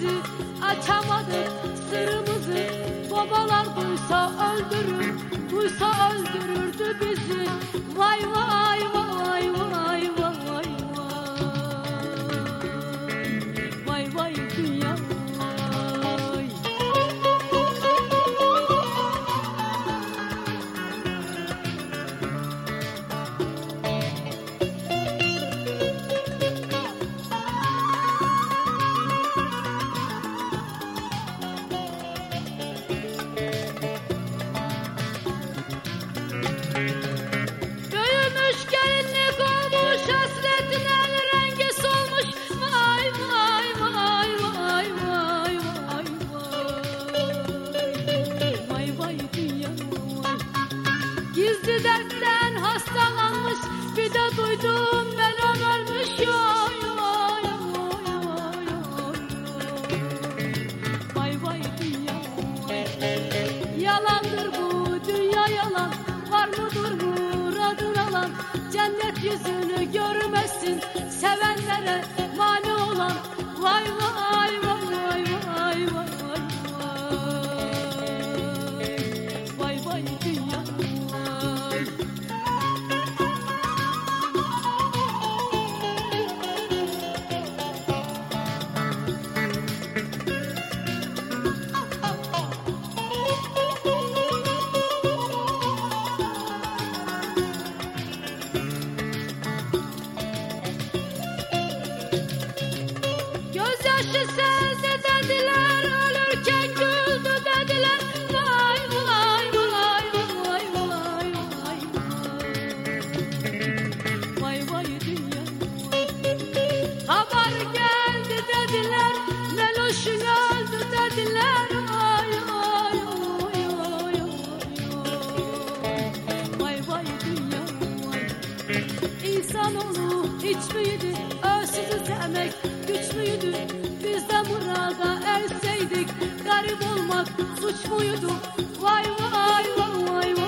bizi, açamadık sırrımızı. Babalar duysa öldürür, duysa öldürürdü bizi. Vay vay vay vay vay vay. Vay vay dünya vay. Büyümüş gelinlik olmuş, hasretine rengi solmuş. Vay vay vay vay vay vay vay. Vay vay dünya vay. Gizli dertten hastalanmış, bir de duydum benim ölmüş. Vay vay vay vay vay. Vay vay dünya vay. Yalandır bu dünya yalan, var mıdır muradın alan? Cennet yüzünü görmezsin sevenlere mani olan. Vay vay vay vay vay vay vay. Vay vay dünya vay. Gözyaşı sezdi dediler, ölürken güldü dediler. Vay vay vay vay vay vay. Vay vay dünya vay. Haber geldi dediler, Meloş'un öldü dediler. Vay vay vay vay vay. Vay vay dünya vay. İnsanoğlu hiç miydi ölsüzü sevmek, güç müydü? Biz de burada erseydik, garip olmak suç muydu? Vay vay vay vay.